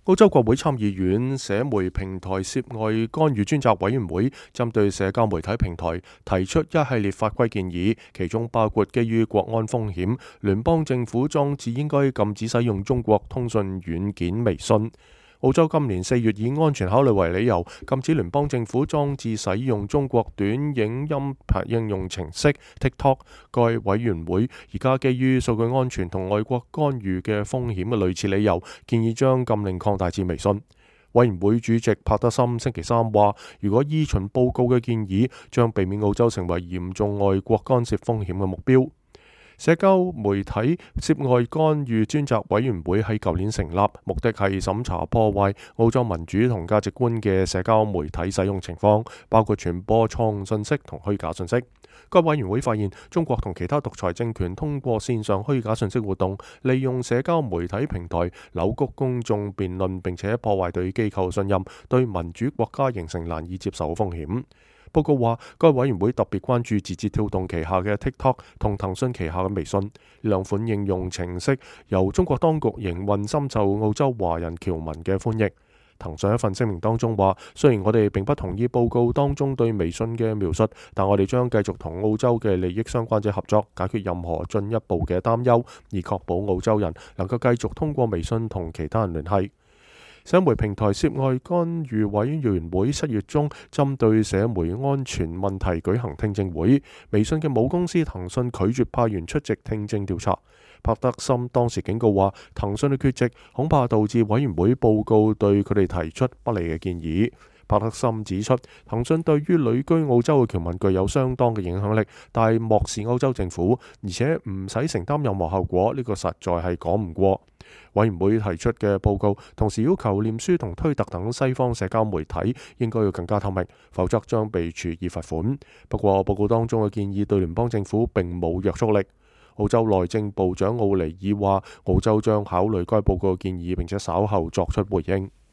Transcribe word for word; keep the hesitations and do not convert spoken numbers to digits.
澳洲國會參議院社媒平台涉外干預專責委員會針對社交媒體平台提出一系列法規建議，其中包括基於國安風險，聯邦政府裝置應該禁止使用中國通訊軟件微信。澳洲今年四月以安全考慮為理由，禁止聯邦政府裝置使用中國短影音應用程式 TikTok。該委員會而家基於數據安全同外國干預嘅風險嘅類似理由，建議將禁令擴大至微信。委員會主席帕德森星期三話，如果依循報告嘅建議，將避免澳洲成為嚴重外國干涉風險嘅目標。社交媒體涉外干預專責委員會喺舊年成立，目的係審查破壞澳洲民主同價值觀嘅社交媒體使用情況，包括傳播錯誤信息同虛假信息。該委員會發現，中國同其他獨裁政權通過線上虛假信息活動，利用社交媒體平台扭曲公眾辯論，並且破壞對機構信任，對民主國家形成難以接受嘅風險。報告話，該委員會特別關注字節跳動旗下嘅 TikTok 同騰訊旗下嘅微信兩款應用程式，由中國當局營運，深受澳洲華人僑民嘅歡迎。騰訊一份聲明當中話，雖然我哋並不同意報告當中對微信嘅描述，但我哋將繼續同澳洲嘅利益相關者合作，解決任何進一步嘅擔憂，以確保澳洲人能夠繼續通過微信同其他人聯繫。社媒平台涉外干預委員會七月中針對社媒安全問題舉行聽證會，微信嘅母公司騰訊拒絕派員出席聽證調查。帕德森當時警告話，騰訊嘅缺席恐怕導致委員會報告對佢哋提出不利嘅建議。帕德森指出，騰訊對於旅居澳洲嘅僑民具有相當嘅影響力，但係漠視歐洲政府，而且唔使承擔任何後果，呢、這個實在係講唔過。委員會提出嘅報告同時要求臉書同推特等西方社交媒體應該要更加透明，否則將被處以罰款。不過報告當中嘅建議對聯邦政府並冇約束力。澳洲內政部長奧尼爾話，澳洲將考慮該報告嘅建議，並且稍後作出回應。